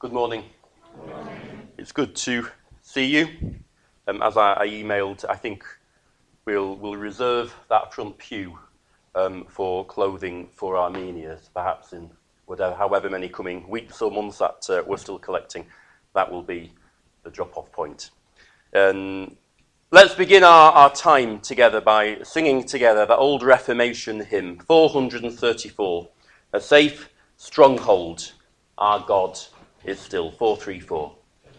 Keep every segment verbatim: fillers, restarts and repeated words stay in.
Good morning. Good morning. It's good to see you. Um, as I, I emailed, I think we'll, we'll reserve that front pew um, for clothing for Armenians, perhaps in whatever, however many coming weeks or months that uh, we're still collecting. That will be the drop-off point. Um, let's begin our, our time together by singing together that old Reformation hymn, four hundred thirty-four, A Safe Stronghold, Our God is Still, four three four.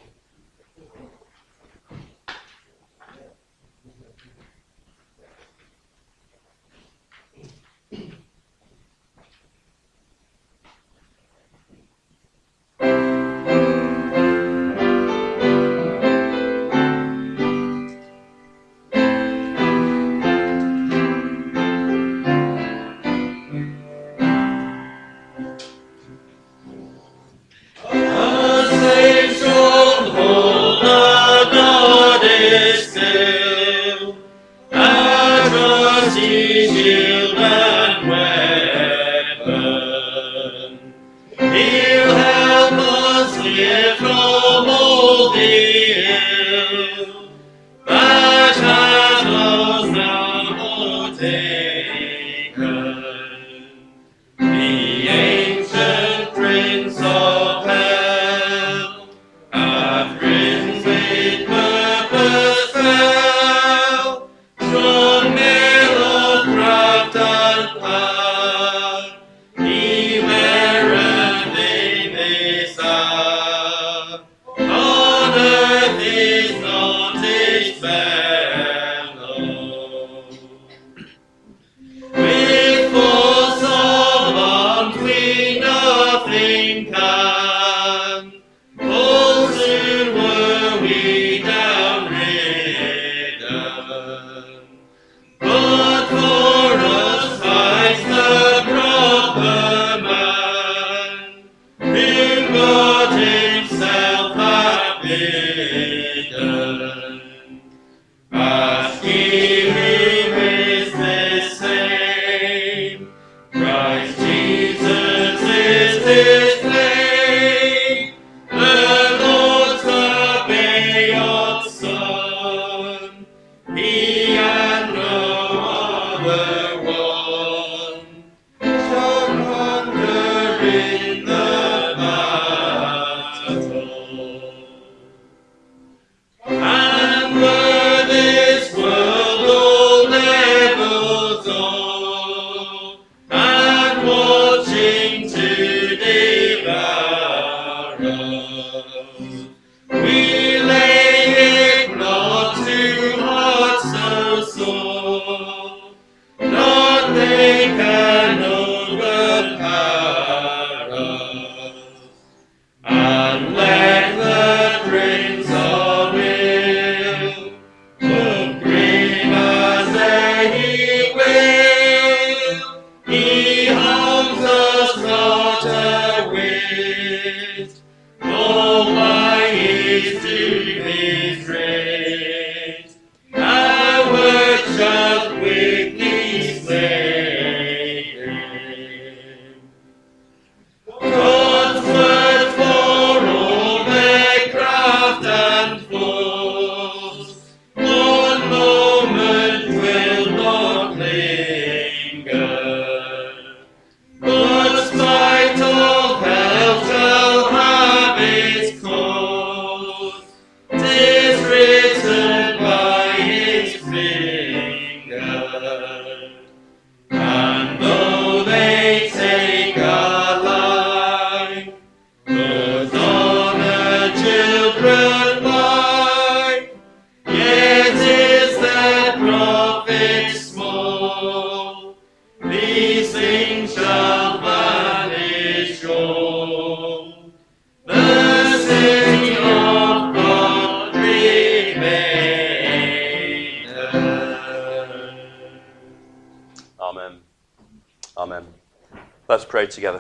Pray together.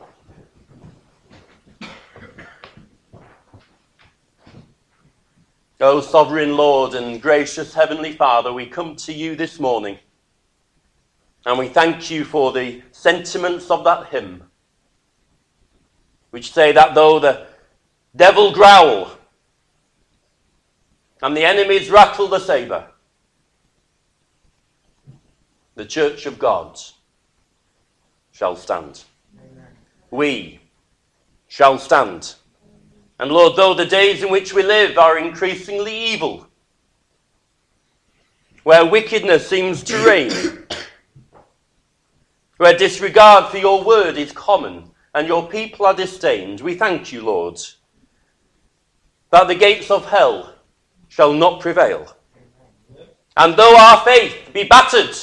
O sovereign Lord and gracious Heavenly Father, we come to you this morning and we thank you for the sentiments of that hymn, which say that though the devil growl, and the enemies rattle the sabre, the church of God shall stand. Amen. We shall stand. And Lord, though the days in which we live are increasingly evil, where wickedness seems to reign, where disregard for your word is common and your people are disdained, we thank you, Lord, that the gates of hell shall not prevail. And though our faith be battered,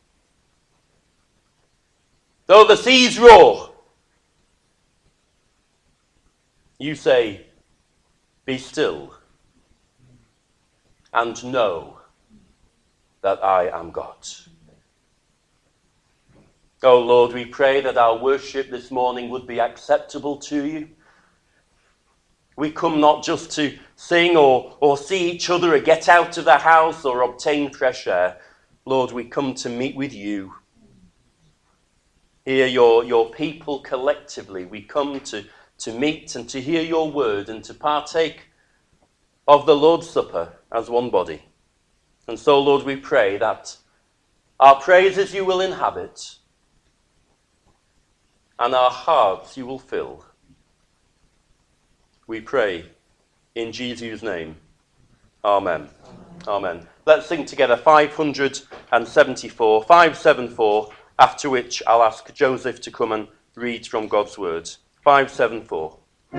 though the seas roar, you say, be still and know that I am God. Oh Lord, we pray that our worship this morning would be acceptable to you. We come not just to sing or, or see each other or get out of the house or obtain fresh air. Lord, we come to meet with you. Hear your, your people collectively. We come to, to meet and to hear your word and to partake of the Lord's Supper as one body. And so, Lord, we pray that our praises you will inhabit and our hearts you will fill. We pray in Jesus' name. Amen. Amen. Amen. Let's sing together five hundred seventy-four, five seventy-four, after which I'll ask Joseph to come and read from God's word. five seventy-four.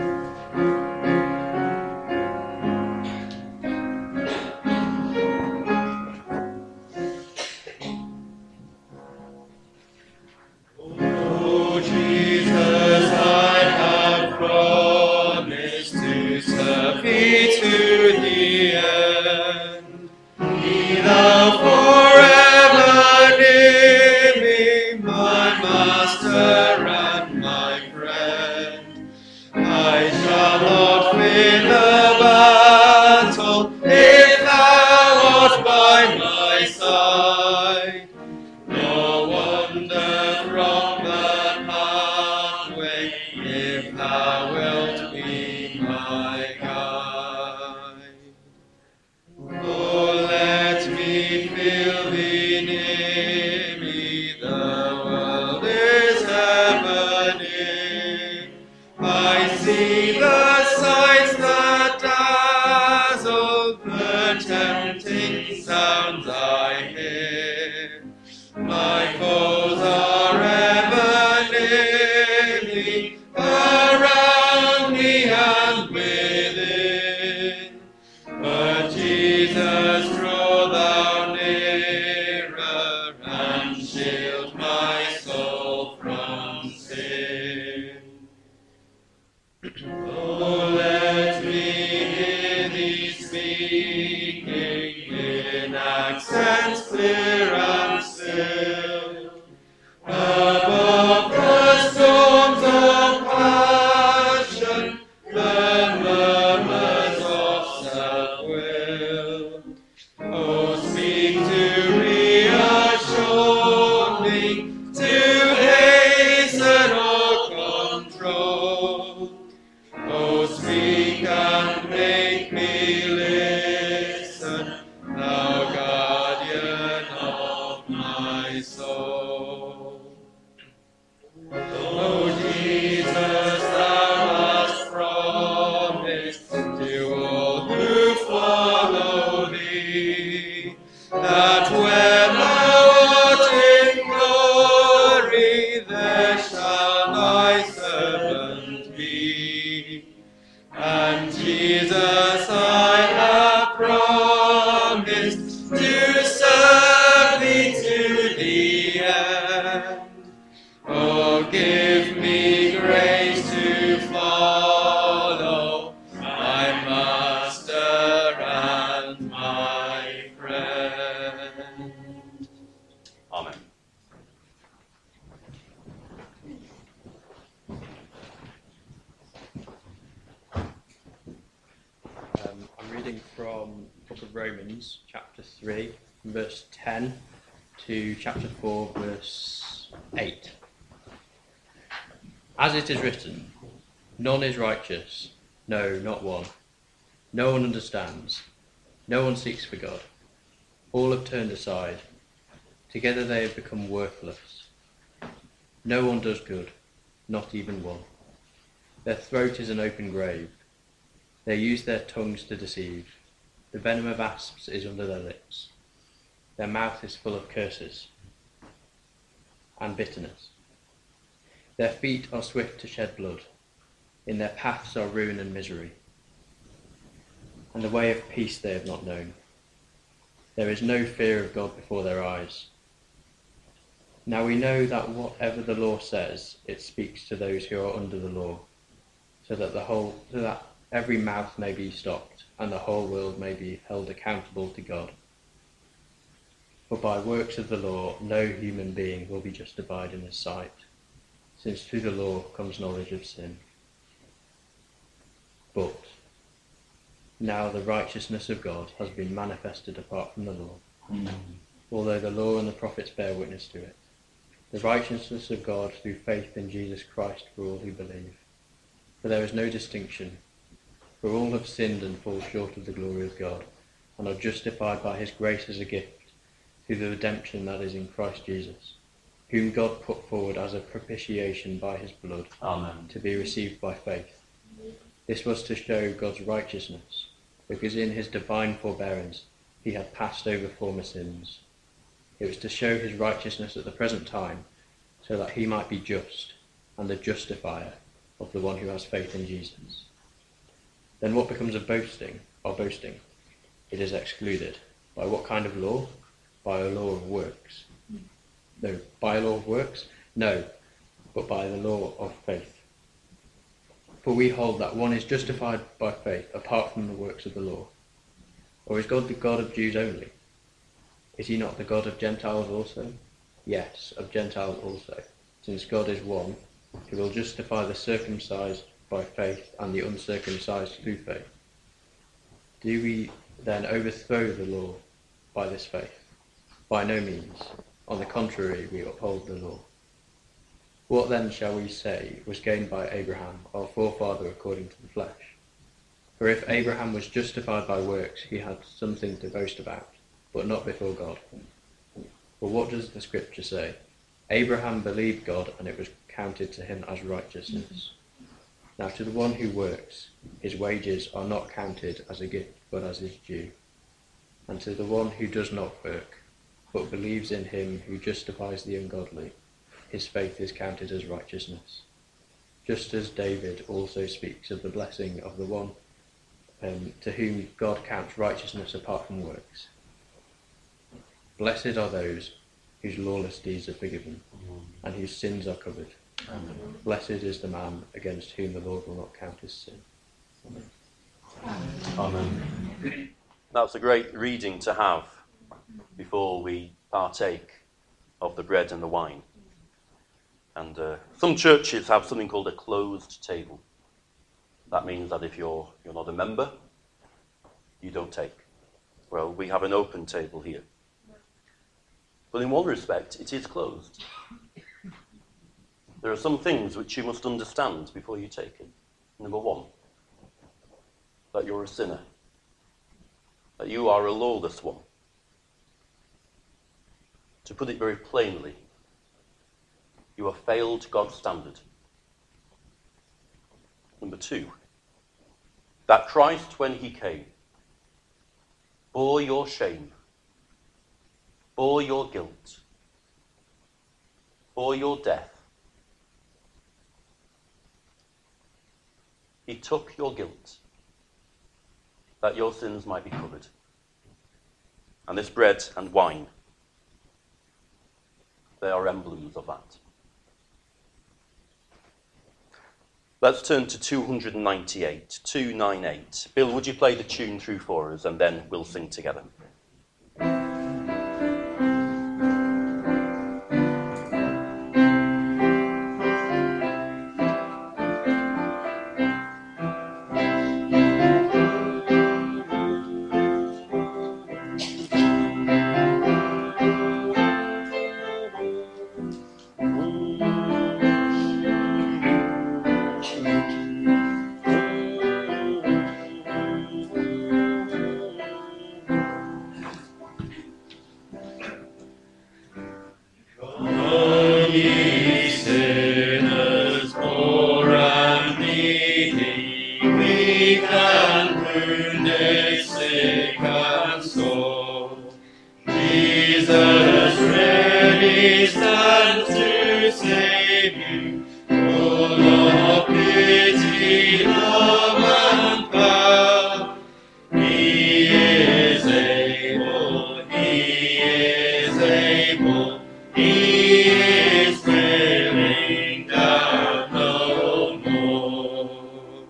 Romans chapter three, verse ten to chapter four, verse eight. As it is written, none is righteous, No, not one. No one understands. No one seeks for God. All have turned aside. Together they have become worthless. No one does good, not even one. Their throat is an open grave. They use their tongues to deceive. The venom of asps is under their lips. Their mouth is full of curses and bitterness. Their feet are swift to shed blood. In their paths are ruin and misery. And the way of peace they have not known. There is no fear of God before their eyes. Now we know that whatever the law says, it speaks to those who are under the law, so that the whole, so that every mouth may be stopped, and the whole world may be held accountable to God. For by works of the law, no human being will be justified in his sight, since through the law comes knowledge of sin. But now the righteousness of God has been manifested apart from the law, mm. although the law and the prophets bear witness to it. The righteousness of God through faith in Jesus Christ for all who believe. For there is no distinction, for all have sinned and fall short of the glory of God, and are justified by his grace as a gift, through the redemption that is in Christ Jesus, whom God put forward as a propitiation by his blood, Amen. To be received by faith. This was to show God's righteousness, because in his divine forbearance he had passed over former sins. It was to show his righteousness at the present time, so that he might be just, and the justifier of the one who has faith in Jesus. Then what becomes of boasting, or boasting? It is excluded. By what kind of law? By a law of works. No, by a law of works? No, but by the law of faith. For we hold that one is justified by faith apart from the works of the law. Or is God the God of Jews only? Is he not the God of Gentiles also? Yes, of Gentiles also, since God is one, who will justify the circumcised by faith and the uncircumcised through faith. Do we then overthrow the law by this faith? By no means. On the contrary, we uphold the law. What then shall we say was gained by Abraham, our forefather according to the flesh? For if Abraham was justified by works, he had something to boast about, but not before God. For what does the scripture say? Abraham believed God, and it was counted to him as righteousness. Now to the one who works, his wages are not counted as a gift, but as his due. And to the one who does not work, but believes in him who justifies the ungodly, his faith is counted as righteousness. Just as David also speaks of the blessing of the one um, to whom God counts righteousness apart from works. Blessed are those whose lawless deeds are forgiven, and whose sins are covered. Amen. Blessed is the man against whom the Lord will not count his sin. Amen. Amen. That's a great reading to have before we partake of the bread and the wine. And uh, some churches have something called a closed table. That means that if you're you're not a member, you don't take. Well, we have an open table here. But in one respect, it is closed. There are some things which you must understand before you take it. Number one, that you're a sinner. That you are a lawless one. To put it very plainly, you have failed God's standard. Number two, that Christ, when he came, bore your shame, bore your guilt, bore your death. He took your guilt, that your sins might be covered. And this bread and wine, they are emblems of that. Let's turn to two ninety-eight, two ninety-eight. Bill, would you play the tune through for us, and then we'll sing together. weak and wounded, sick and sore. Jesus ready stands to save you, full of pity, love, and power. He is able, he is able, he is willing, doubt no more.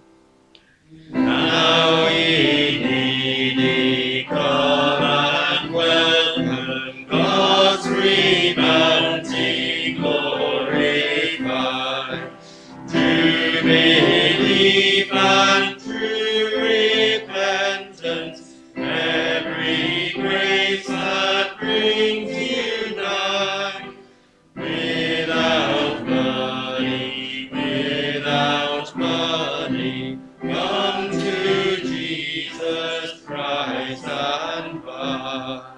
Now ye needy, come and welcome, God's remounting glorified, to believe and true repentance, every grace that brings you nigh. Without money, without money, come to Jesus Christ and buy.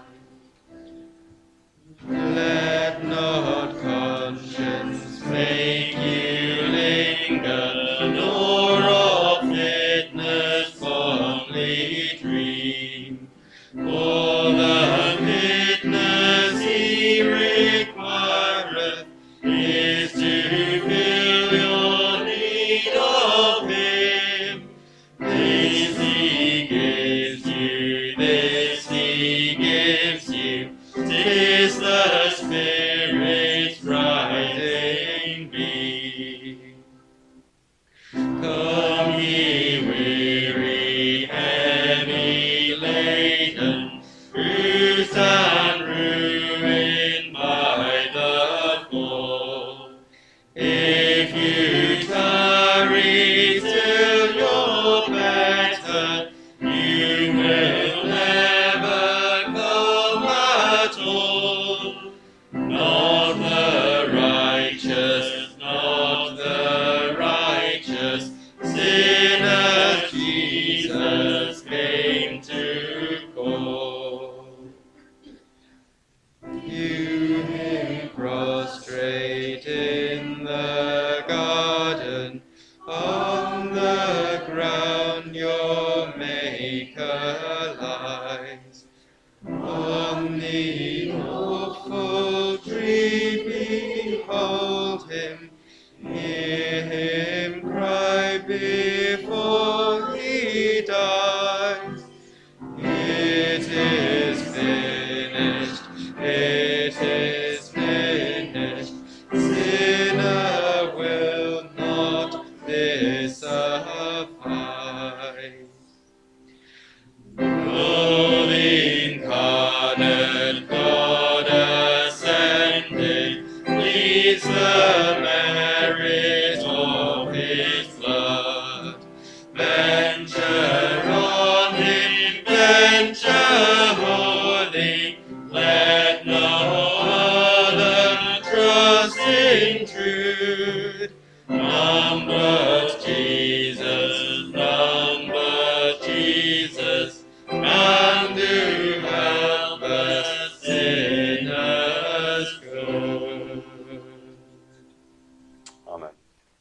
Let not conscience make you linger, nor of fitness fondly dream. For the fitness he requireth is to fill your need of him. This he gives you, this he gives you, 'tis the Spirit's rising beam. Come ye weary, heavy laden, bruised and ruined by the fall. If you tarry till you're better, you will never come at all. Not the righteous, not the righteous, sinners Jesus came to call. View him prostrate in the garden, on the ground your Maker lies. On the awful tree behold him, hear him cry before he dies. It is finished, it is finished, sinner will not this suffice. Oh, the incarnate God ascended, pleads the merit of his blood. Venture on him, venture wholly, let no other trust intrude. None but Jesus, none but Jesus, can do helpless sinners good. Amen.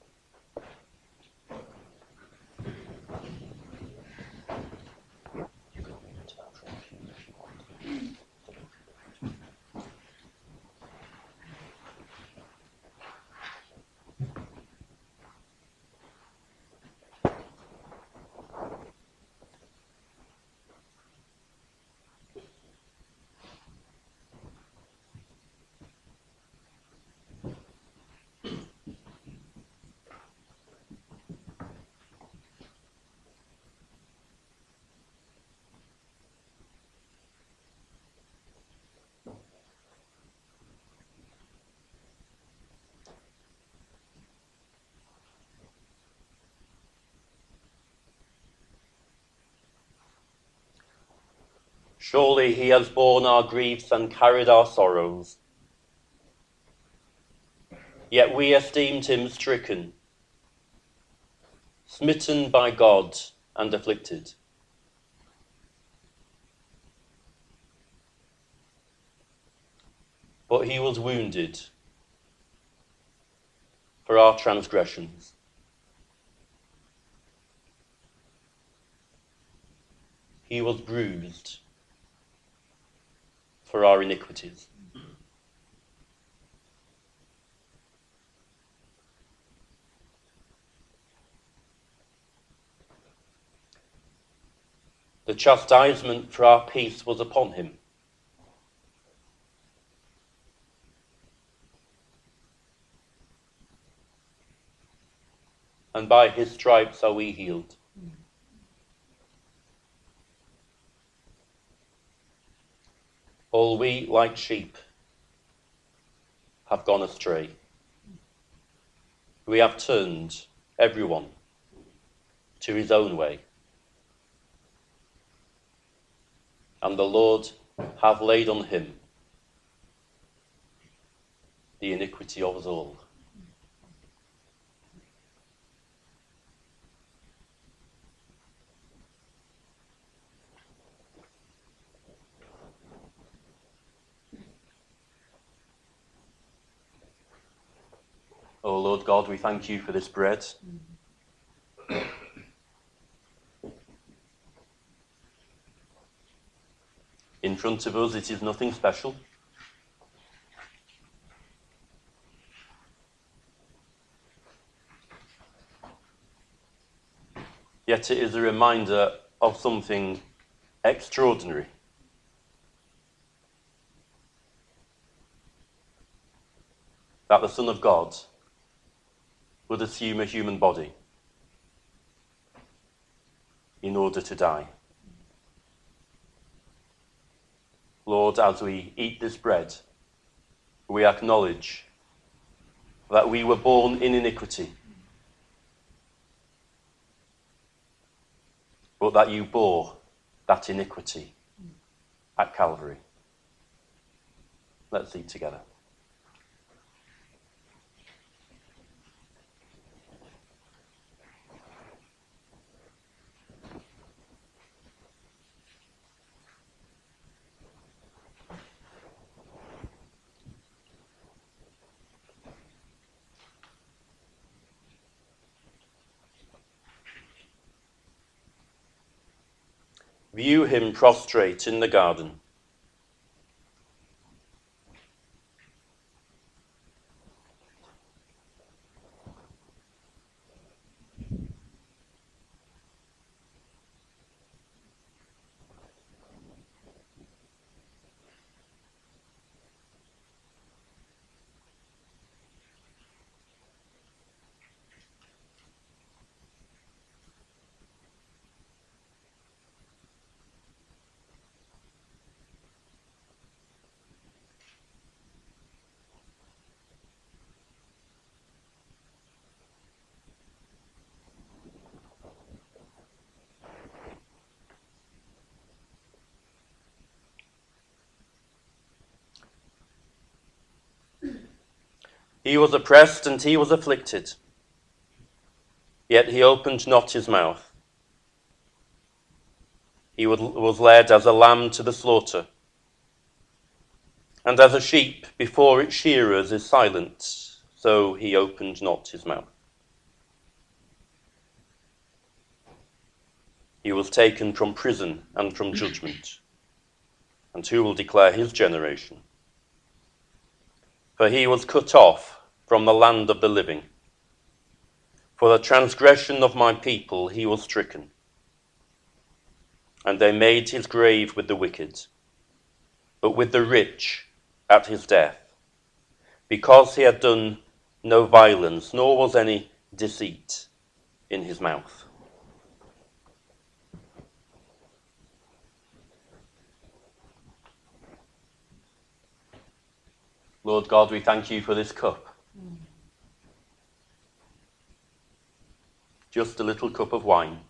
Surely he has borne our griefs and carried our sorrows. Yet we esteemed him stricken, smitten by God and afflicted. But he was wounded for our transgressions. he was bruised for our iniquities. The chastisement for our peace was upon him. And by his stripes are we healed. All we, like sheep, have gone astray. We have turned, everyone, to his own way. And the Lord hath laid on him the iniquity of us all. O Lord God, we thank you for this bread. In front of us, it is nothing special. Yet it is a reminder of something extraordinary. That the Son of God would assume a human body in order to die. Lord, as we eat this bread, we acknowledge that we were born in iniquity, but that you bore that iniquity at Calvary. Let's eat together. View him prostrate in the garden. He was oppressed and he was afflicted, yet he opened not his mouth. He was led as a lamb to the slaughter, and as a sheep before its shearers is silent, so he opened not his mouth. He was taken from prison and from judgment, and who will declare his generation? For he was cut off from the land of the living. For the transgression of my people he was stricken. And they made his grave with the wicked, but with the rich at his death, because he had done no violence, nor was any deceit in his mouth. Lord God, we thank you for this cup. Just a little cup of wine,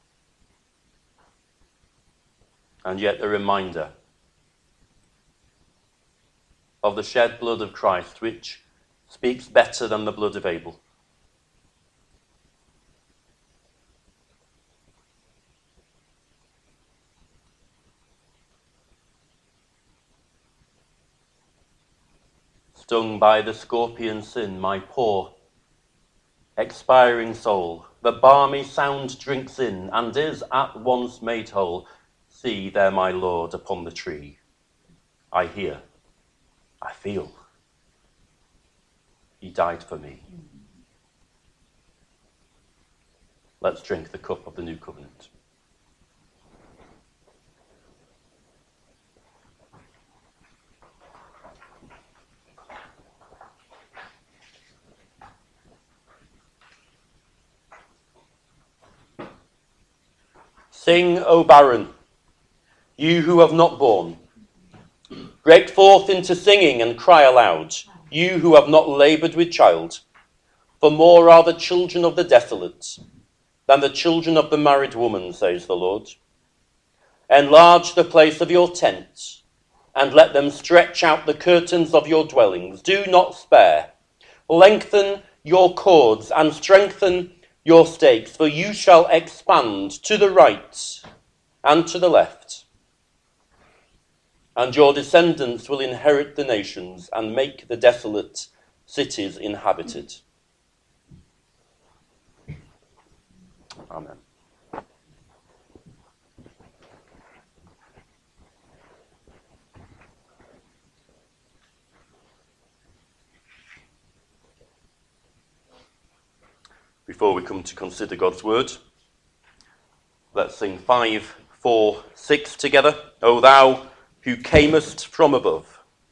and yet a reminder of the shed blood of Christ, which speaks better than the blood of Abel. Stung by the scorpion sin, my poor, expiring soul, the balmy sound drinks in, and is at once made whole. See there my Lord upon the tree. I hear, I feel. He died for me. Let's drink the cup of the new covenant. Sing, O barren, you who have not borne. Break forth into singing and cry aloud, you who have not laboured with child. For more are the children of the desolate than the children of the married woman, says the Lord. Enlarge the place of your tent, and let them stretch out the curtains of your dwellings. Do not spare. Lengthen your cords and strengthen your stakes, for you shall expand to the right and to the left. And your descendants will inherit the nations and make the desolate cities inhabited. Amen. Before we come to consider God's word, let's sing five, four, six together. O thou who camest from above.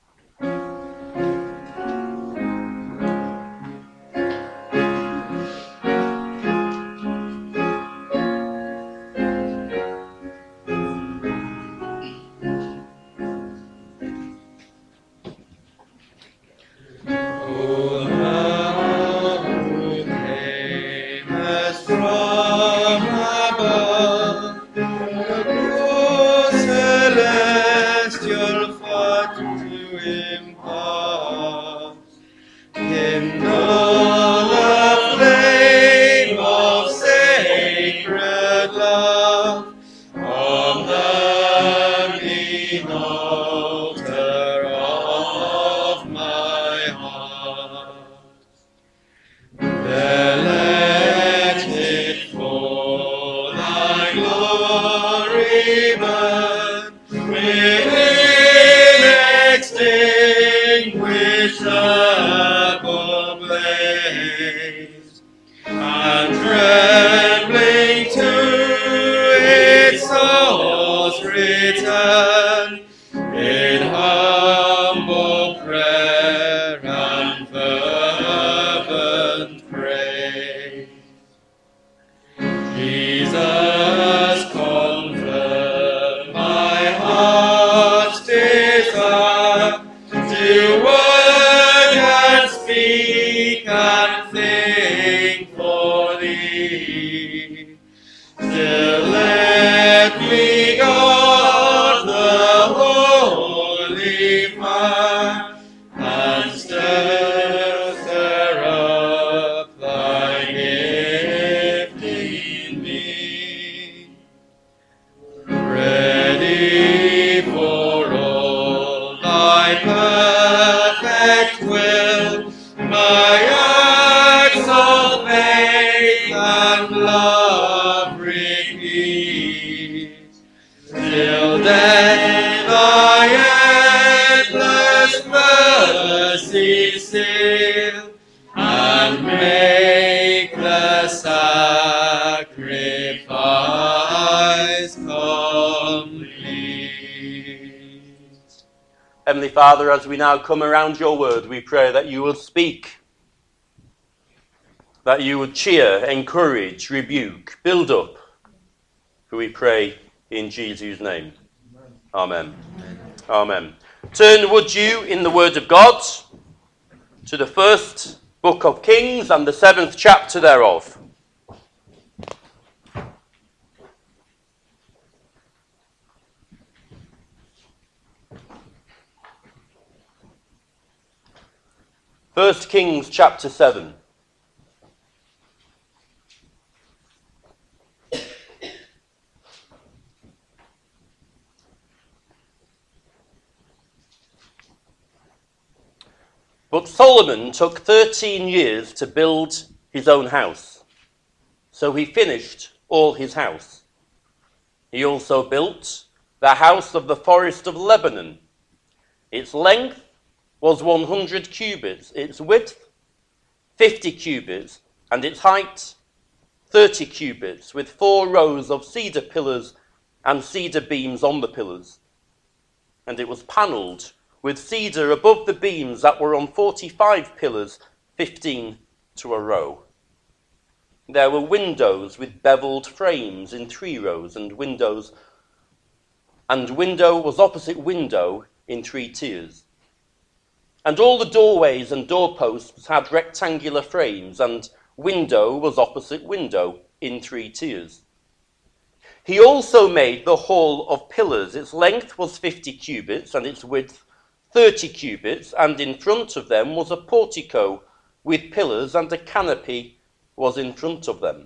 Heavenly Father, as we now come around your word, we pray that you will speak, that you would cheer, encourage, rebuke, build up, for we pray in Jesus' name. Amen. Amen. Amen. Turn, would you, in the word of God, to the first book of Kings and the seventh chapter thereof. First Kings chapter seven. But Solomon took thirteen years to build his own house, so he finished all his house. He also built the house of the forest of Lebanon. Its length was one hundred cubits, its width fifty cubits, and its height thirty cubits, with four rows of cedar pillars and cedar beams on the pillars. And it was panelled with cedar above the beams that were on forty-five pillars, fifteen to a row. There were windows with beveled frames in three rows, and windows, and window was opposite window in three tiers. And all the doorways and doorposts had rectangular frames, and window was opposite window in three tiers. He also made the hall of pillars. Its length was fifty cubits, and its width thirty cubits, and in front of them was a portico with pillars, and a canopy was in front of them.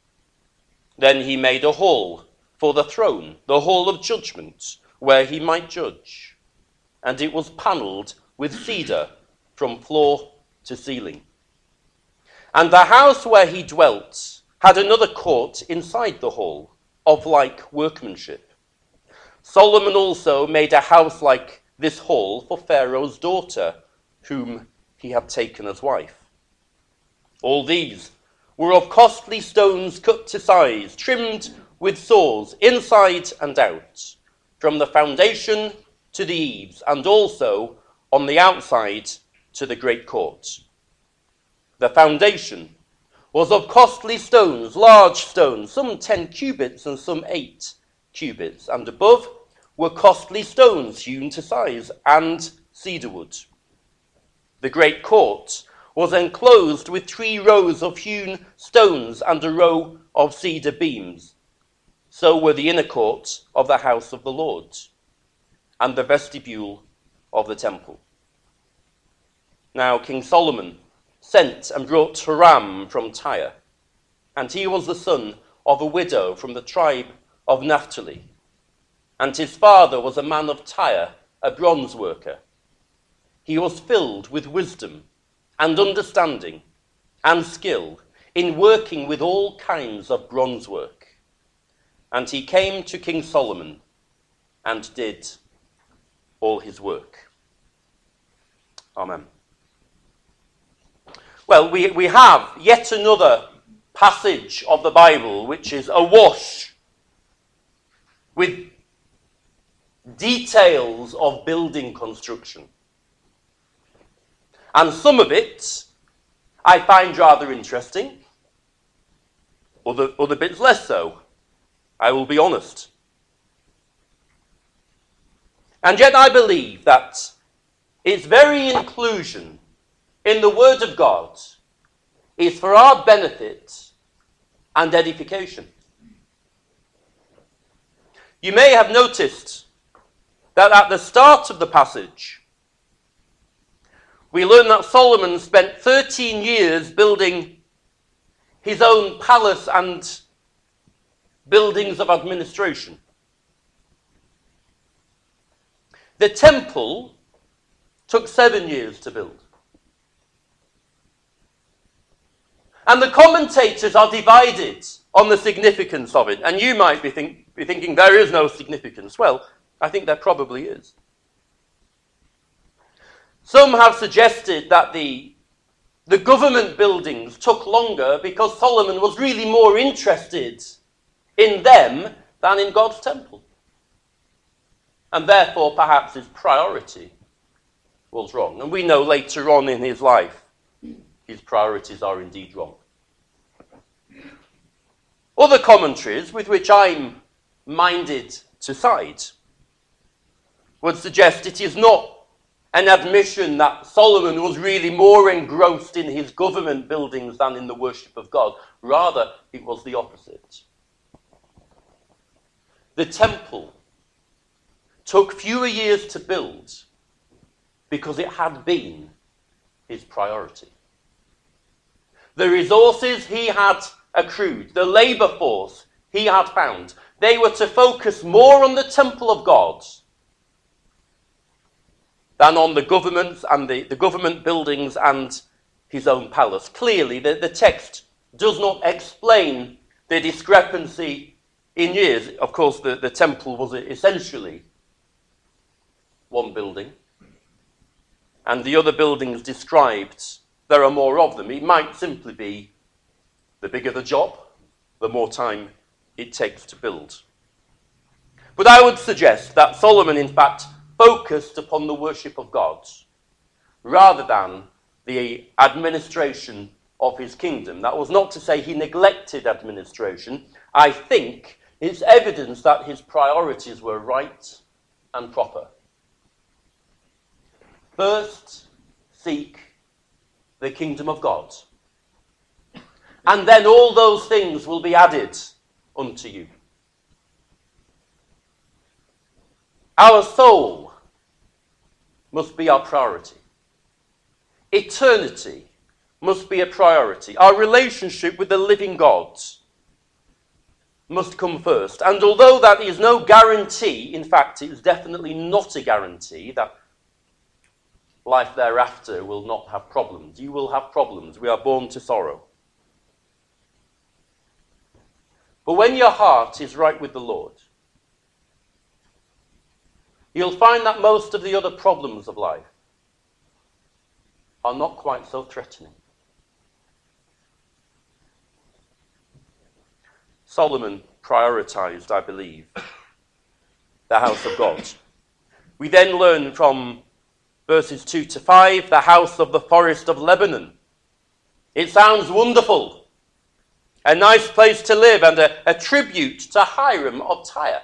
Then he made a hall for the throne, the hall of judgment, where he might judge. And it was panelled with cedar from floor to ceiling. And the house where he dwelt had another court inside the hall, of like workmanship. Solomon also made a house like this hall for Pharaoh's daughter, whom he had taken as wife. All these were of costly stones cut to size, trimmed with saws inside and out, from the foundation to the eaves, and also on the outside to the great court. The foundation was of costly stones, large stones, some ten cubits and some eight cubits, and above were costly stones hewn to size, and cedar wood. The great court was enclosed with three rows of hewn stones and a row of cedar beams. So were the inner court of the house of the Lord, and the vestibule of the temple. Now King Solomon sent and brought Hiram from Tyre, and he was the son of a widow from the tribe of Naphtali. And his father was a man of Tyre, a bronze worker. He was filled with wisdom and understanding and skill in working with all kinds of bronze work. And he came to King Solomon and did all his work. Amen. Well, we, we have yet another passage of the Bible which is awash with details of building construction. And some of it I find rather interesting, other, other bits less so, I will be honest. And yet I believe that its very inclusion in the Word of God is for our benefit and edification. You may have noticed that at the start of the passage, we learn that Solomon spent thirteen years building his own palace and buildings of administration. The temple took seven years to build. And the commentators are divided on the significance of it. And you might be, think, be thinking there is no significance. Well, I think there probably is. Some have suggested that the, the government buildings took longer because Solomon was really more interested in them than in God's temple. And therefore, perhaps his priority was wrong. And we know later on in his life, his priorities are indeed wrong. Other commentaries with which I'm minded to side would suggest it is not an admission that Solomon was really more engrossed in his government buildings than in the worship of God. Rather, it was the opposite. The temple took fewer years to build because it had been his priority. The resources he had accrued, the labour force he had found, they were to focus more on the temple of God than on the governments and the, the government buildings and his own palace. Clearly, the, the text does not explain the discrepancy in years, of course, the, the temple was essentially one building, and the other buildings described, there are more of them. It might simply be the bigger the job, the more time it takes to build. But I would suggest that Solomon, in fact, focused upon the worship of God rather than the administration of his kingdom. That was not to say he neglected administration. I think it's evidence that his priorities were right and proper. First, seek the kingdom of God, and then all those things will be added unto you. Our soul must be our priority. Eternity must be a priority. Our relationship with the living God must come first. And although that is no guarantee, in fact, it is definitely not a guarantee that life thereafter will not have problems. You will have problems. We are born to sorrow. But when your heart is right with the Lord, you'll find that most of the other problems of life are not quite so threatening. Solomon prioritized, I believe, the house of God. We then learn from verses two to five, the house of the forest of Lebanon. It sounds wonderful. A nice place to live and a, a tribute to Hiram of Tyre.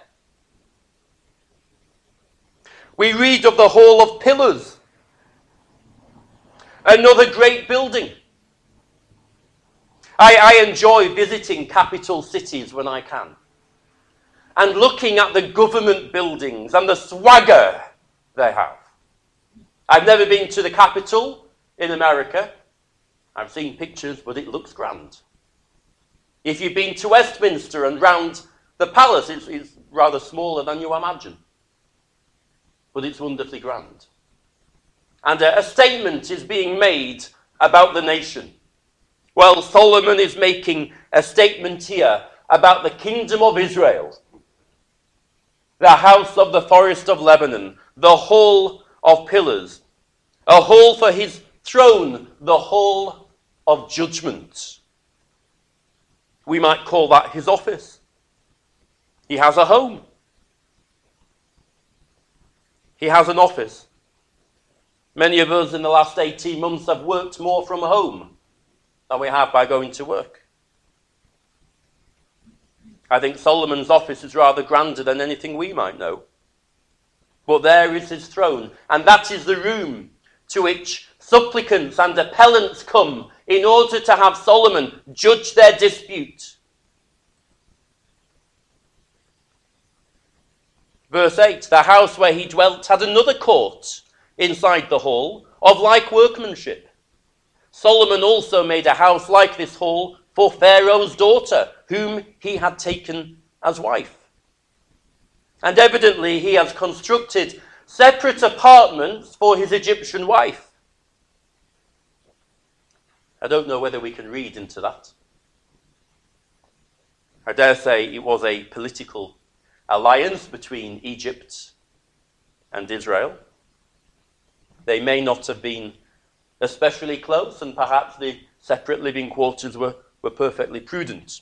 We read of the Hall of Pillars, another great building. I, I enjoy visiting capital cities when I can and looking at the government buildings and the swagger they have. I've never been to the capital in America. I've seen pictures, but it looks grand. If you've been to Westminster and round the palace, it's, it's rather smaller than you imagine. But it's wonderfully grand. And a, a statement is being made about the nation. Well, Solomon is making a statement here about the kingdom of Israel, the house of the forest of Lebanon, the hall of pillars, a hall for his throne, the hall of judgment. We might call that his office. He has a home. He has an office. Many of us in the last eighteen months have worked more from home than we have by going to work. I think Solomon's office is rather grander than anything we might know. But there is his throne, and that is the room to which supplicants and appellants come in order to have Solomon judge their dispute. Verse eight, the house where he dwelt had another court inside the hall of like workmanship. Solomon also made a house like this hall for Pharaoh's daughter, whom he had taken as wife. And evidently he has constructed separate apartments for his Egyptian wife. I don't know whether we can read into that. I dare say it was a political alliance between Egypt and Israel. They may not have been especially close, and perhaps the separate living quarters were, were perfectly prudent.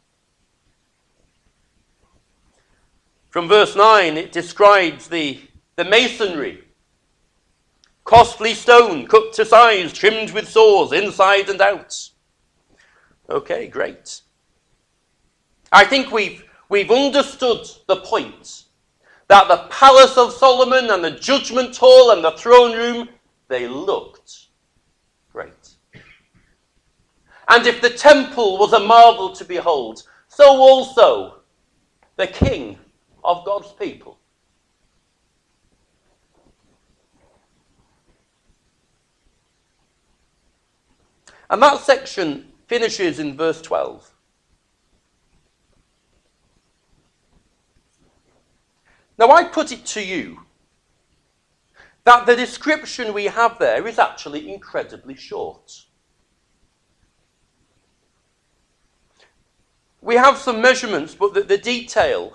From verse nine, it describes the, the masonry. Costly stone, cut to size, trimmed with saws, inside and out. Okay, great. I think we've, we've understood the point that the palace of Solomon and the judgment hall and the throne room, they looked great. And if the temple was a marvel to behold, so also the king of God's people. And that section finishes in verse twelve. Now I put it to you that the description we have there is actually incredibly short. we have some measurements, but the, the detail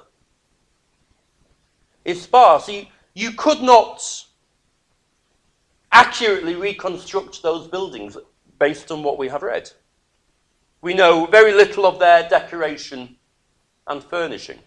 is sparse. You, you could not accurately reconstruct those buildings based on what we have read. We know very little of their decoration and furnishing.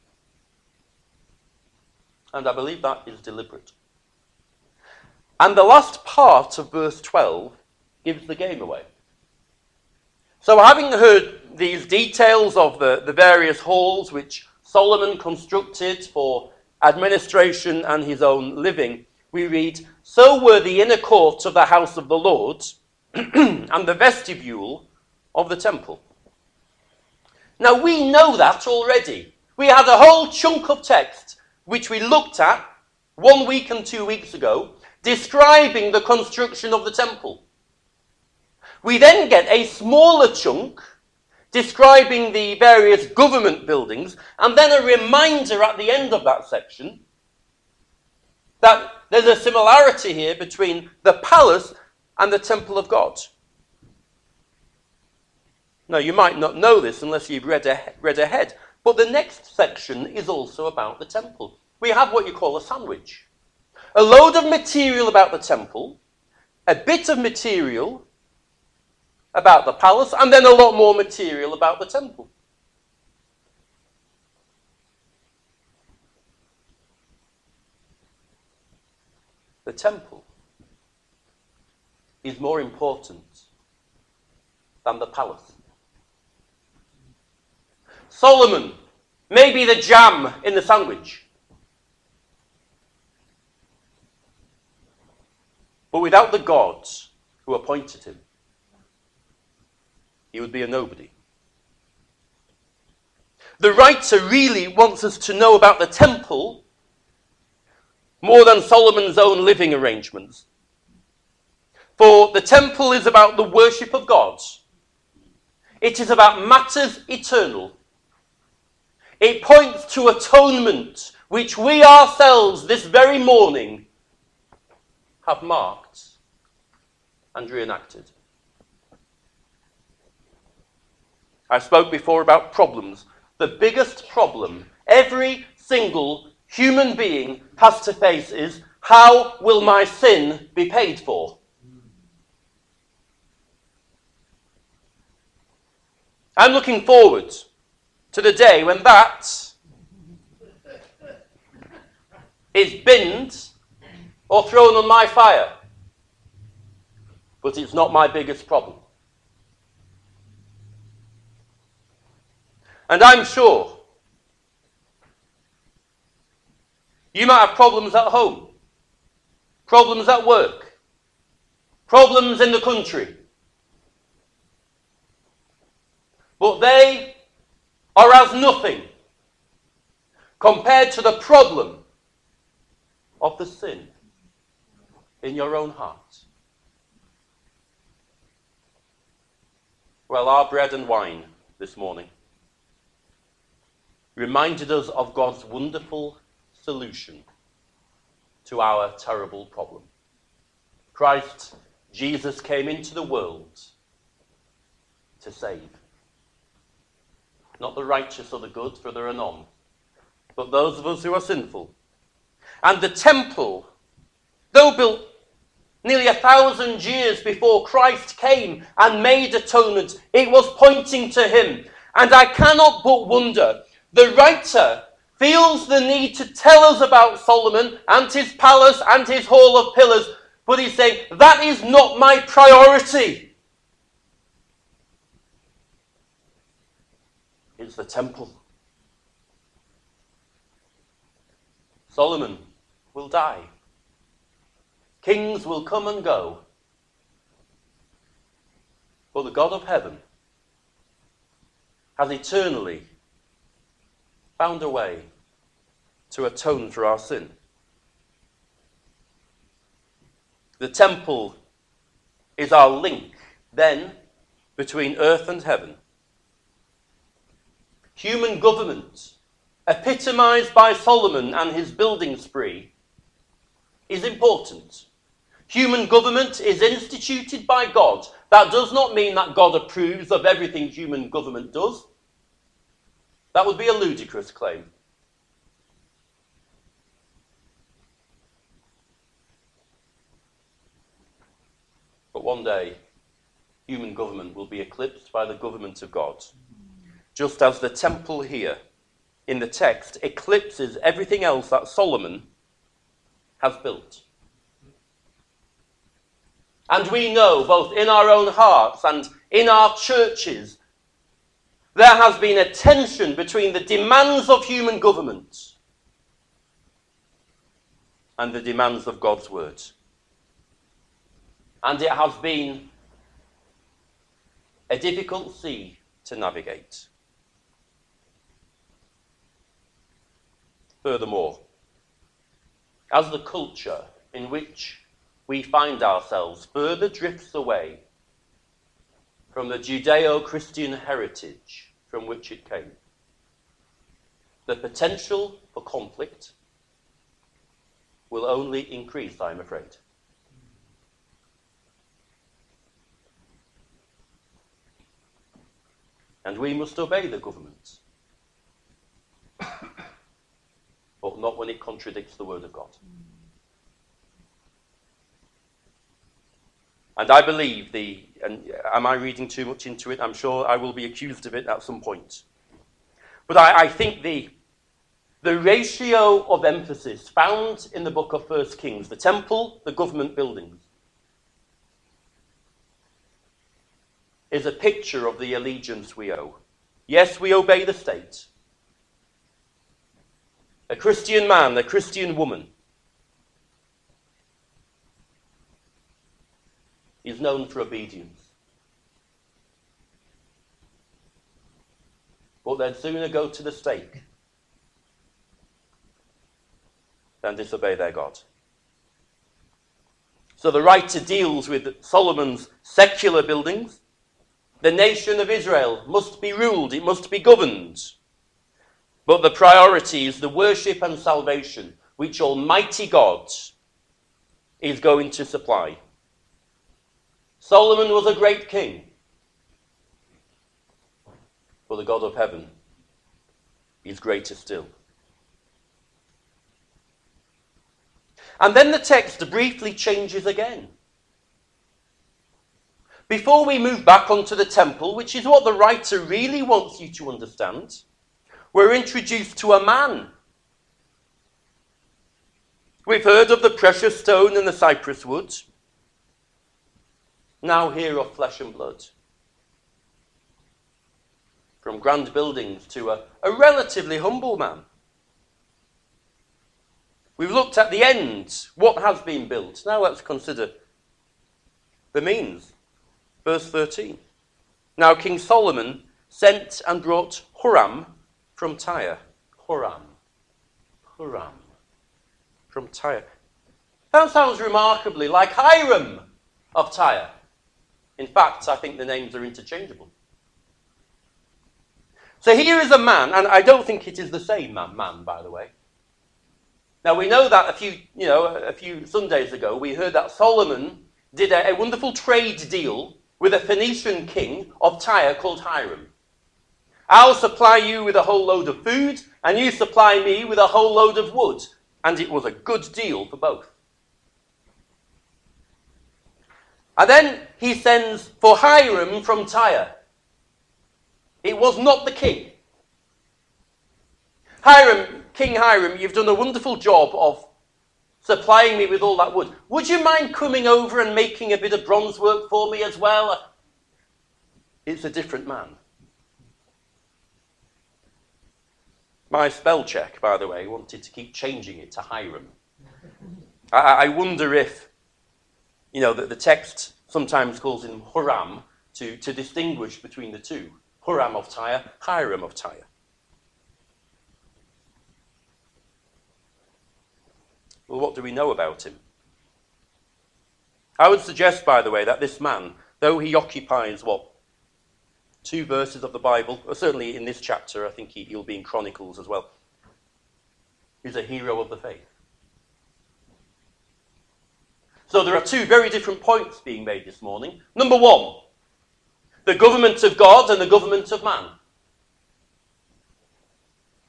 And I believe that is deliberate. And the last part of verse twelve gives the game away. So having heard these details of the, the various halls which Solomon constructed for administration and his own living, we read, "So were the inner courts of the house of the Lord and the vestibule of the temple." Now we know that already. We had a whole chunk of text which we looked at one week and two weeks ago, describing the construction of the temple. We then get a smaller chunk describing the various government buildings, and then a reminder at the end of that section that there's a similarity here between the palace and the temple of God. Now, you might not know this unless you've read, a, read ahead, but the next section is also about the temple. We have what you call a sandwich. A load of material about the temple, a bit of material about the palace, and then a lot more material about the temple. The temple is more important than the palace. Solomon may be the jam in the sandwich, but without the gods who appointed him, he would be a nobody. The writer really wants us to know about the temple more than Solomon's own living arrangements. For the temple is about the worship of God. It is about matters eternal. It points to atonement, which we ourselves this very morning have marked and reenacted. I spoke before about problems. The biggest problem every single human being has to face is, how will my sin be paid for? I'm looking forward to the day when that is binned or thrown on my fire. But it's not my biggest problem. And I'm sure you might have problems at home, problems at work, problems in the country. But they are as nothing compared to the problem of the sin in your own heart. Well, our bread and wine this morning reminded us of God's wonderful solution to our terrible problem. Christ, Jesus, came into the world to save. Not the righteous or the good, for there are none, but those of us who are sinful. And the temple, though built nearly a thousand years before Christ came and made atonement, it was pointing to him. And I cannot but wonder, the writer feels the need to tell us about Solomon and his palace and his hall of pillars, but he's saying, that is not my priority. It's the temple. Solomon will die. Kings will come and go. But the God of heaven has eternally found a way to atone for our sin. The temple is our link, then, between earth and heaven. Human government, epitomized by Solomon and his building spree, is important. Human government is instituted by God. That does not mean that God approves of everything human government does. That would be a ludicrous claim. But one day, human government will be eclipsed by the government of God, just as the temple here in the text eclipses everything else that Solomon has built. And we know, both in our own hearts and in our churches, there has been a tension between the demands of human government and the demands of God's word. And it has been a difficult sea to navigate. Furthermore, as the culture in which we find ourselves further drifts away from the Judeo-Christian heritage from which it came, the potential for conflict will only increase, I'm afraid. And we must obey the government, but not when it contradicts the word of God. And I believe the, and am I reading too much into it? I'm sure I will be accused of it at some point. But I, I think the, the ratio of emphasis found in the book of First Kings, the temple, the government buildings, is a picture of the allegiance we owe. Yes, we obey the state. A Christian man, a Christian woman is known for obedience. But they'd sooner go to the stake than disobey their God. So the writer deals with Solomon's secular buildings. The nation of Israel must be ruled, it must be governed. But the priority is the worship and salvation which Almighty God is going to supply. Solomon was a great king, but the God of heaven is greater still. And then the text briefly changes again. Before we move back onto the temple, which is what the writer really wants you to understand, we're introduced to a man. We've heard of the precious stone and the cypress wood. Now hear of flesh and blood. From grand buildings to a, a relatively humble man. We've looked at the end, what has been built. Now let's consider the means. Verse thirteen. Now King Solomon sent and brought Huram from Tyre. Huram. Huram. From Tyre. That sounds remarkably like Hiram of Tyre. In fact, I think the names are interchangeable. So here is a man, and I don't think it is the same man, man, by the way. Now we know that a few, you know, a few Sundays ago, we heard that Solomon did a, a wonderful trade deal with a Phoenician king of Tyre called Hiram. I'll supply you with a whole load of food, and you supply me with a whole load of wood. And it was a good deal for both. And then he sends for Hiram from Tyre. It was not the king. Hiram, King Hiram, you've done a wonderful job of supplying me with all that wood. Would you mind coming over and making a bit of bronze work for me as well? It's a different man. My spell check, by the way, wanted to keep changing it to Hiram. I, I wonder if, you know, that the text sometimes calls him Huram to, to distinguish between the two. Huram of Tyre, Hiram of Tyre. Well, what do we know about him? I would suggest, by the way, that this man, though he occupies, what, two verses of the Bible, or certainly in this chapter, I think he, he'll be in Chronicles as well, is a hero of the faith. So there are two very different points being made this morning. Number one, the government of God and the government of man.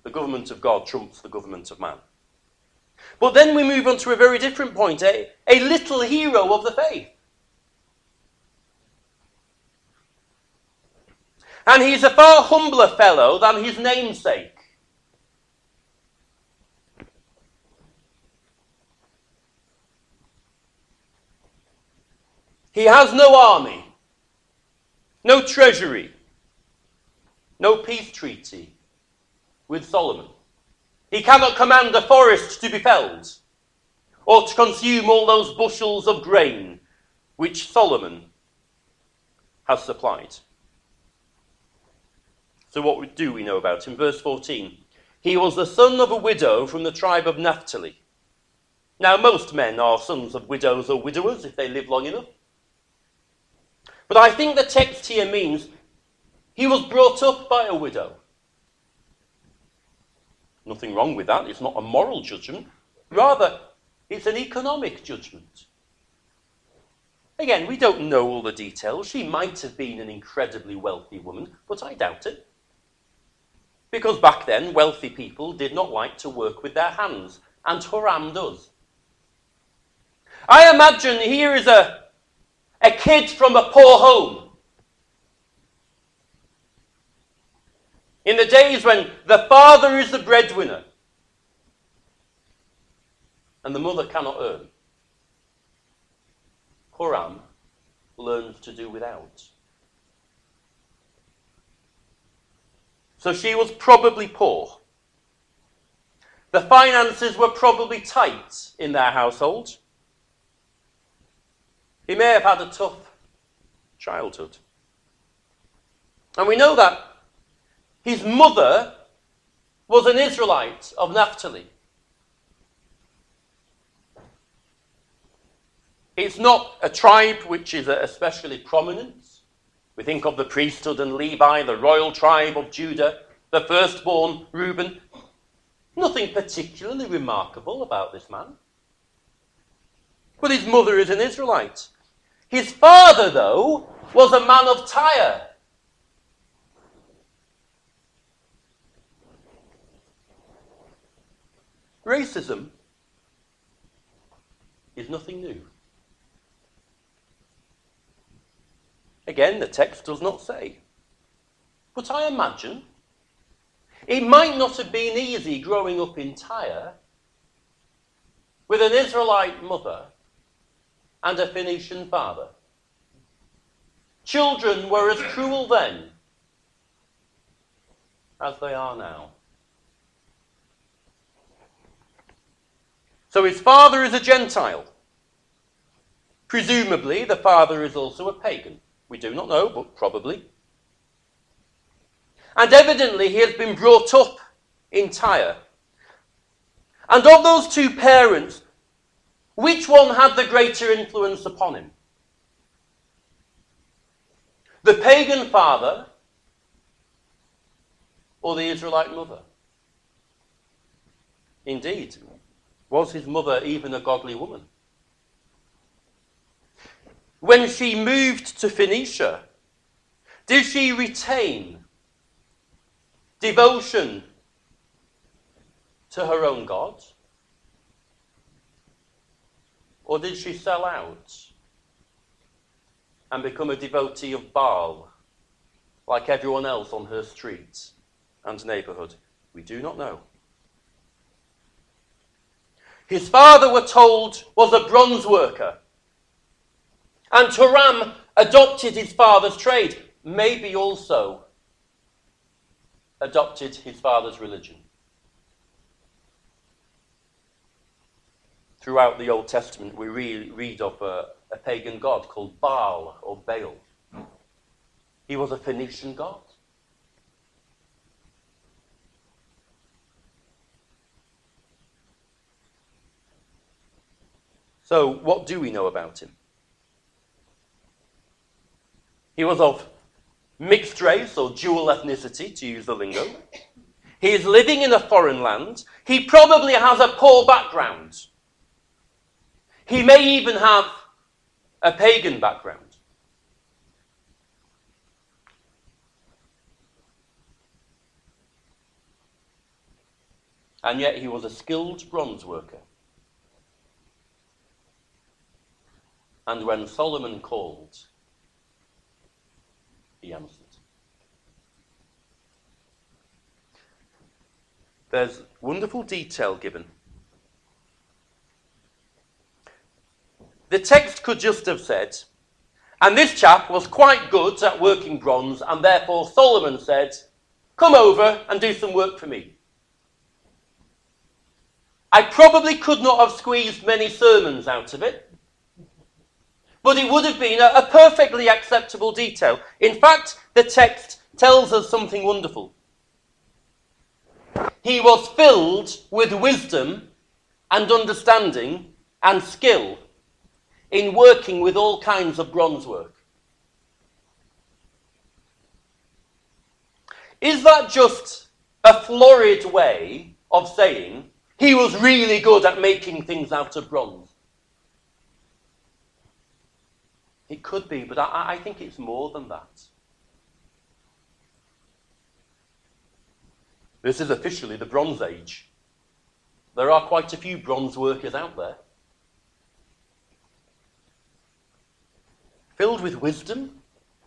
The government of God trumps the government of man. But then we move on to a very different point, a, a little hero of the faith. And he's a far humbler fellow than his namesake. He has no army, no treasury, no peace treaty with Solomon. He cannot command a forest to be felled, or to consume all those bushels of grain which Solomon has supplied. So what do we know about him? Verse fourteen. He was the son of a widow from the tribe of Naphtali. Now most men are sons of widows or widowers if they live long enough. But I think the text here means he was brought up by a widow. Nothing wrong with that. It's not a moral judgment. Rather, it's an economic judgment. Again, we don't know all the details. She might have been an incredibly wealthy woman, but I doubt it. Because back then, wealthy people did not like to work with their hands, and Huram does. I imagine here is a, a kid from a poor home. In the days when the father is the breadwinner and the mother cannot earn, Huram learns to do without. So she was probably poor. The finances were probably tight in their household. He may have had a tough childhood. And we know that his mother was an Israelite of Naphtali. It's not a tribe which is especially prominent. We think of the priesthood and Levi, the royal tribe of Judah, the firstborn Reuben. Nothing particularly remarkable about this man. But his mother is an Israelite. His father, though, was a man of Tyre. Racism is nothing new. Again, the text does not say. But I imagine it might not have been easy growing up in Tyre with an Israelite mother and a Phoenician father. Children were as cruel then as they are now. So his father is a Gentile. Presumably, the father is also a pagan. We do not know, but probably. And evidently, he has been brought up in Tyre. And of those two parents, which one had the greater influence upon him? The pagan father or the Israelite mother? Indeed. Was his mother even a godly woman? When she moved to Phoenicia, did she retain devotion to her own God? Or did she sell out and become a devotee of Baal, like everyone else on her street and neighbourhood? We do not know. His father, we're told, was a bronze worker. And Huram adopted his father's trade, maybe also adopted his father's religion. Throughout the Old Testament, we re- read of a, a pagan god called Baal or Baal. He was a Phoenician god. So, what do we know about him? He was of mixed race or dual ethnicity, to use the lingo. He is living in a foreign land. He probably has a poor background. He may even have a pagan background. and yet he was a skilled bronze worker. And when Solomon called, he answered. There's wonderful detail given. The text could just have said, and this chap was quite good at working bronze, and therefore Solomon said, come over and do some work for me. I probably could not have squeezed many sermons out of it, but it would have been a, a perfectly acceptable detail. In fact, the text tells us something wonderful. He was filled with wisdom and understanding and skill in working with all kinds of bronze work. Is that just a florid way of saying he was really good at making things out of bronze? It could be, but I, I think it's more than that. This is officially the Bronze Age. There are quite a few bronze workers out there. Filled with wisdom.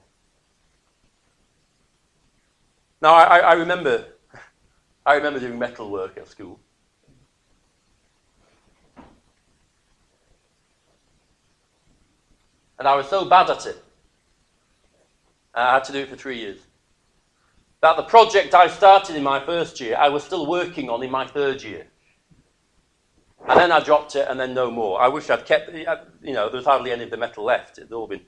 Now, I, I remember, I remember doing metal work at school. And I was so bad at it, I had to do it for three years, that the project I started in my first year, I was still working on in my third year. And then I dropped it, and then no more. I wish I'd kept, you know, there's hardly any of the metal left. It'd all been.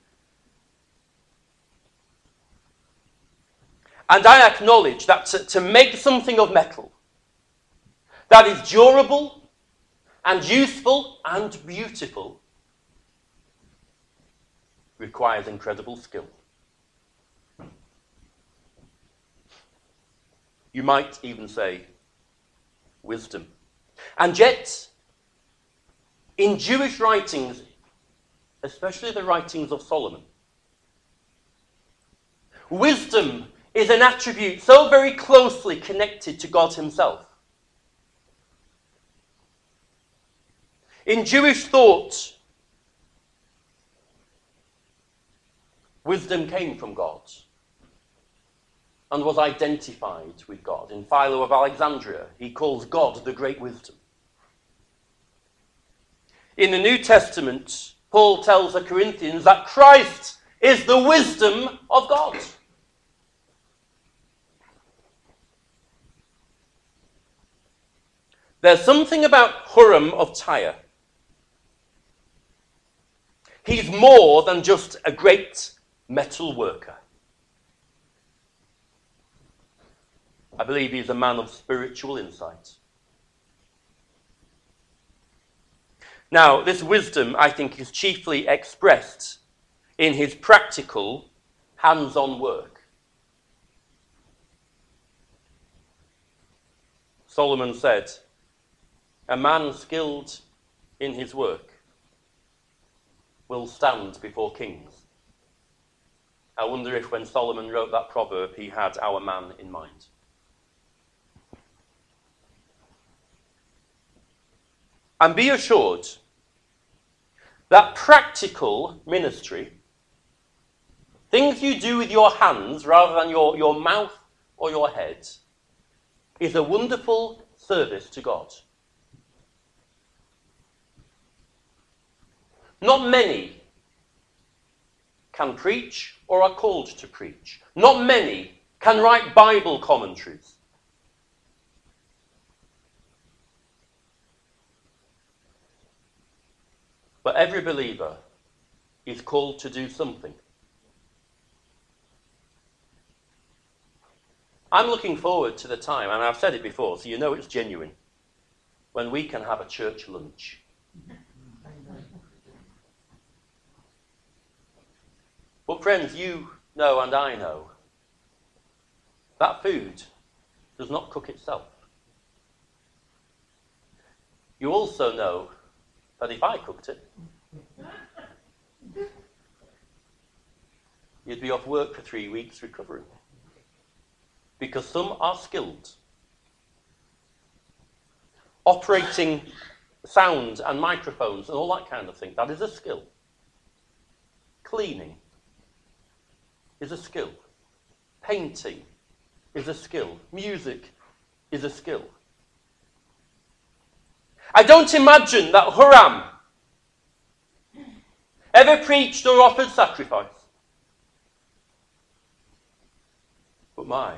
And I acknowledge that to, to make something of metal that is durable and useful and beautiful requires incredible skill. You might even say wisdom. And yet, in Jewish writings, especially the writings of Solomon, wisdom is an attribute so very closely connected to God himself. In Jewish thought, wisdom came from God and was identified with God. In Philo of Alexandria, he calls God the great wisdom. In the New Testament, Paul tells the Corinthians that Christ is the wisdom of God. There's something about Huram of Tyre. He's more than just a great metal worker. I believe he's a man of spiritual insight. Now, this wisdom, I think, is chiefly expressed in his practical, hands-on work. Solomon said, a man skilled in his work will stand before kings. I wonder if when Solomon wrote that proverb, he had our man in mind. And be assured that practical ministry, things you do with your hands rather than your, your mouth or your head, is a wonderful service to God. Not many can preach or are called to preach. Not many can write Bible commentaries. But every believer is called to do something. I'm looking forward to the time, and I've said it before, so you know it's genuine, when we can have a church lunch. But friends, you know and I know that food does not cook itself. You also know that if I cooked it, you'd be off work for three weeks recovering. Because some are skilled Operating sound and microphones and all that kind of thing, that is a skill. Cleaning is a skill. Painting is a skill. Music is a skill. I don't imagine that Huram ever preached or offered sacrifice. But my,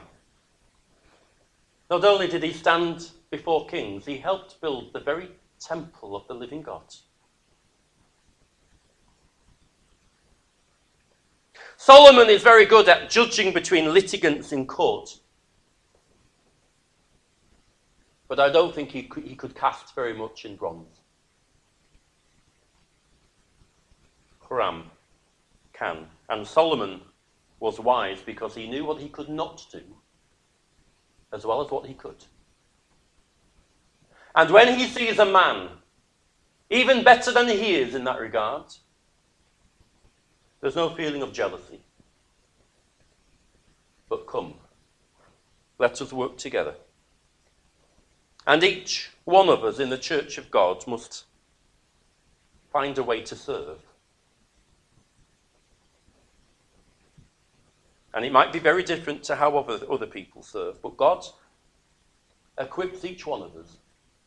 not only did he stand before kings, he helped build the very temple of the living God. Solomon is very good at judging between litigants in court. But I don't think he could, he could cast very much in bronze. Huram can. And Solomon was wise because he knew what he could not do as well as what he could. And when he sees a man even better than he is in that regard, there's no feeling of jealousy. But come, let us work together. And each one of us in the Church of God must find a way to serve. And it might be very different to how other, other people serve, but God equips each one of us.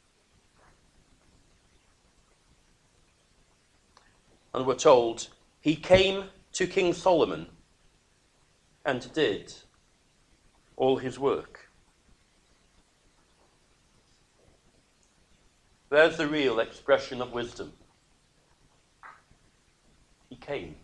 And we're told, he came to King Solomon and did all his work. There's the real expression of wisdom. He came.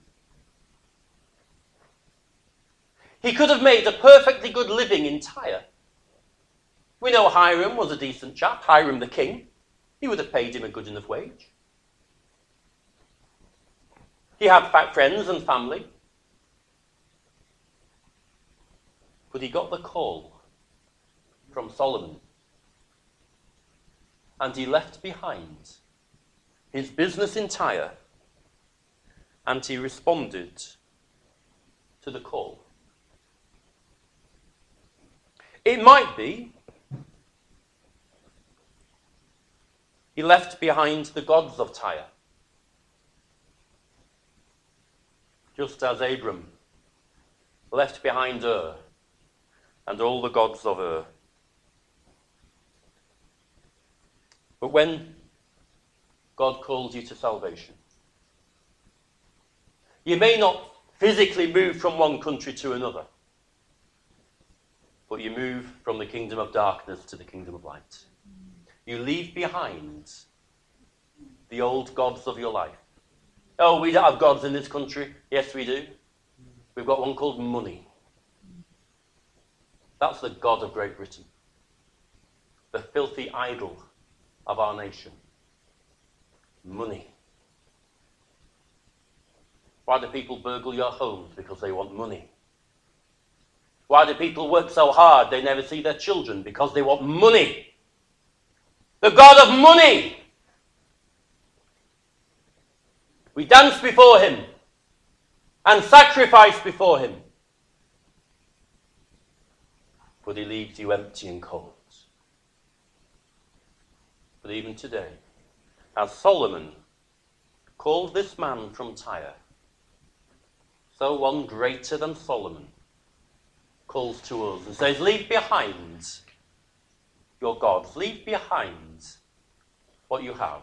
He could have made a perfectly good living in Tyre. We know Hiram was a decent chap, Hiram the king. He would have paid him a good enough wage. He had friends and family. But he got the call from Solomon. And he left behind his business in Tyre, and he responded to the call. It might be he left behind the gods of Tyre, just as Abram left behind Ur and all the gods of Ur. But when God calls you to salvation, you may not physically move from one country to another, but you move from the kingdom of darkness to the kingdom of light. You leave behind the old gods of your life. Oh, we don't have gods in this country. Yes, we do. We've got one called money. That's the god of Great Britain. The filthy idol of our nation. Money. Why do people burgle your homes? Because they want money. Why do people work so hard they never see their children? Because they want money. The god of money. We dance before him and sacrifice before him. But he leaves you empty and cold. But even today, as Solomon called this man from Tyre, so one greater than Solomon calls to us and says, leave behind your gods, leave behind what you have,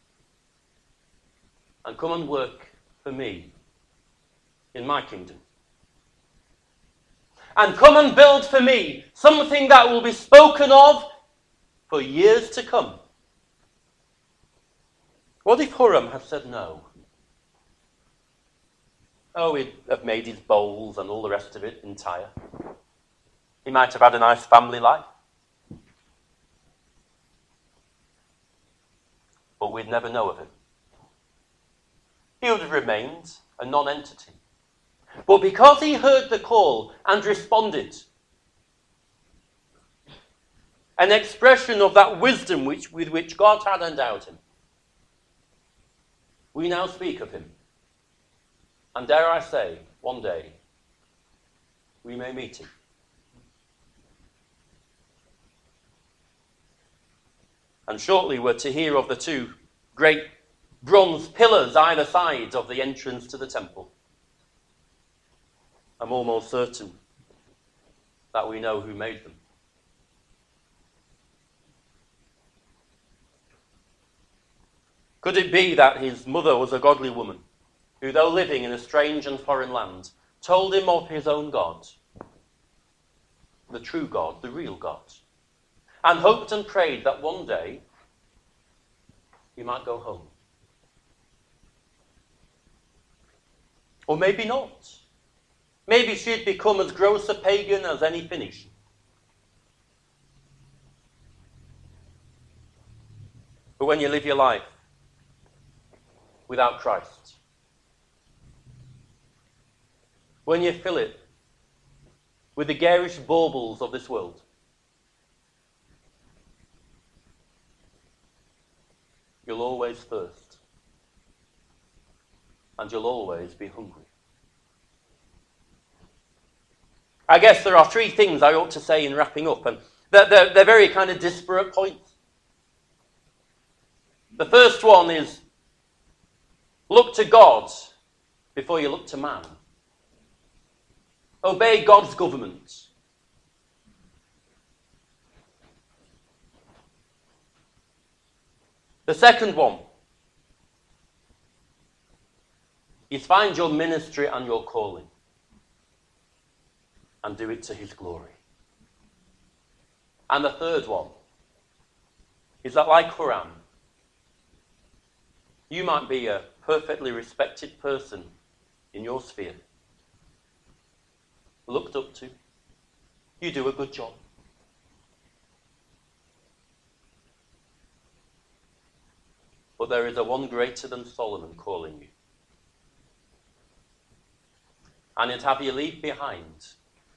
and come and work for me in my kingdom. And come and build for me something that will be spoken of for years to come. What if Huram had said no? Oh, he'd have made his bowls and all the rest of it in Tyre. He might have had a nice family life. But we'd never know of him. He would have remained a non-entity. But because he heard the call and responded, an expression of that wisdom which, with which God had endowed him, we now speak of him. And dare I say, one day, we may meet him. and shortly we're to hear of the two great bronze pillars either side of the entrance to the temple. I'm almost certain that we know who made them. Could it be that his mother was a godly woman, who, though living in a strange and foreign land, told him of his own God, the true God, the real God, and hoped and prayed that one day he might go home? Or maybe not. Maybe she'd become as gross a pagan as any Phoenician. But when you live your life without Christ, when you fill it with the garish baubles of this world, you'll always thirst, and you'll always be hungry. I guess there are three things I ought to say in wrapping up, and they're, they're, they're very kind of disparate points. The first one is, look to God before you look to man. Obey God's government. The second one is find your ministry and your calling and do it to his glory. And the third one is that, like Huram, you might be a perfectly respected person in your sphere, looked up to. You do a good job. But there is a one greater than Solomon calling you. And it'd have you leave behind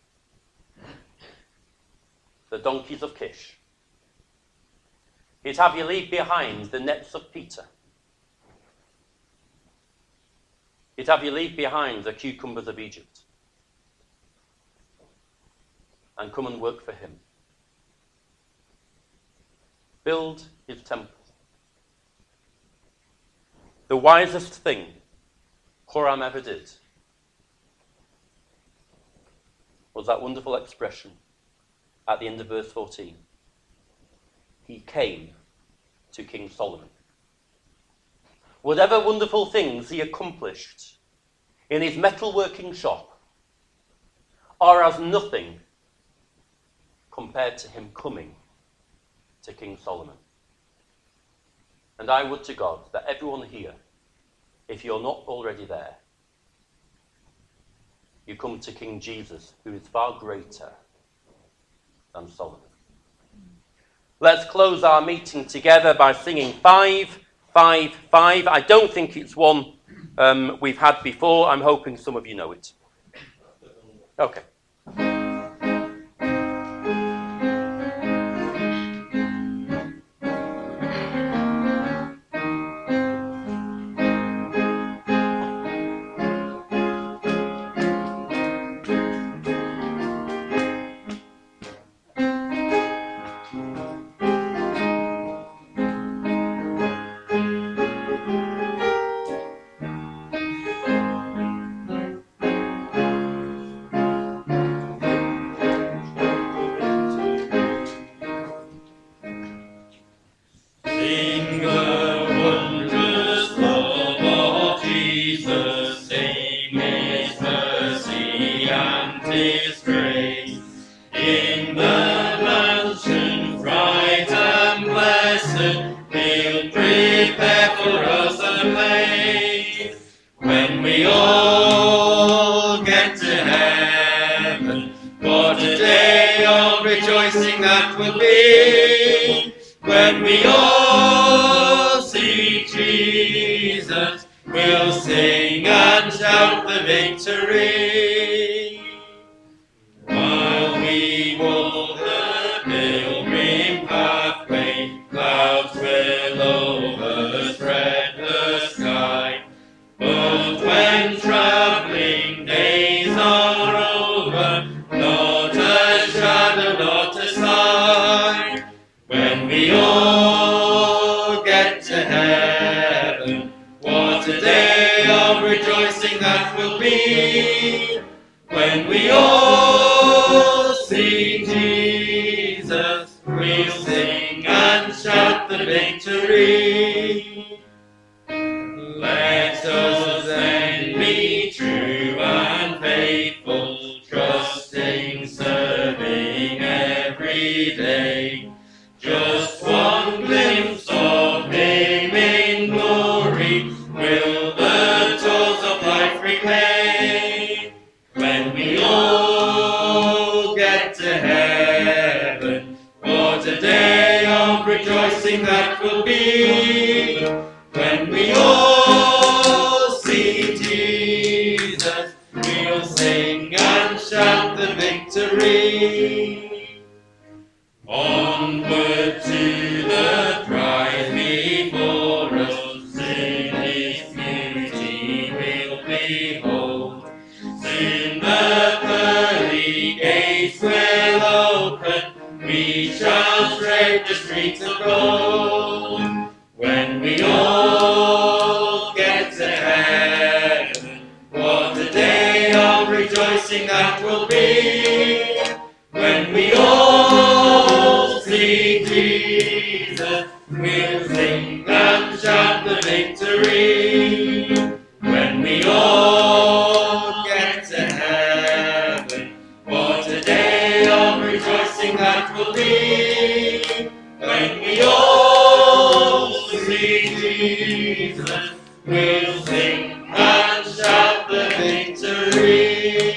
the donkeys of Kish. It'd have you leave behind the nets of Peter. It'd have you leave behind the cucumbers of Egypt and come and work for him. Build his temple. The wisest thing Huram ever did was that wonderful expression at the end of verse fourteen. He came to King Solomon. Whatever wonderful things he accomplished in his metalworking shop are as nothing compared to him coming to King Solomon. And I would to God that everyone here, if you're not already there, you come to King Jesus, who is far greater than Solomon. Let's close our meeting together by singing five, five, five. I don't think it's one um, we've had before. I'm hoping some of you know it. Okay. When we all heaven. What a day of rejoicing that will be when we all see Jesus. We'll sing and shout the victory. Let us then be true and faithful, trusting, serving every day. Just one glimpse of Him in glory will the toils of life repay. When we all get to heaven, what a day of rejoicing that will be. When we all see Jesus, we'll sing and shout the victory. Onward to the prize before us, in His beauty we'll behold. Soon the pearly gates will open, we shall tread the streets of gold. When we all get to heaven, what a day of rejoicing that will be. When we all see Jesus, we'll sing and shout the victory. When we all get to heaven, what a day of rejoicing that will be. When we all see Jesus, we'll sing and shout the victory.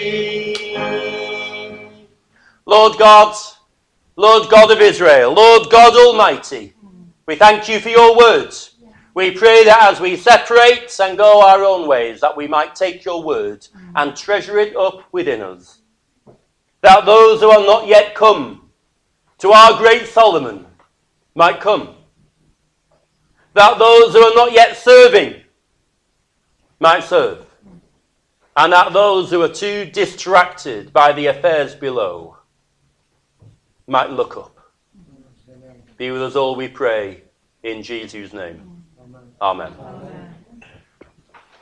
Lord God, Lord God of Israel, Lord God Almighty, we thank you for your words. We pray that as we separate and go our own ways, that we might take your word and treasure it up within us. That those who are not yet come to our great Solomon might come. That those who are not yet serving might serve. And that those who are too distracted by the affairs below might look up. Be with us all, we pray, in Jesus' name. Amen. Amen.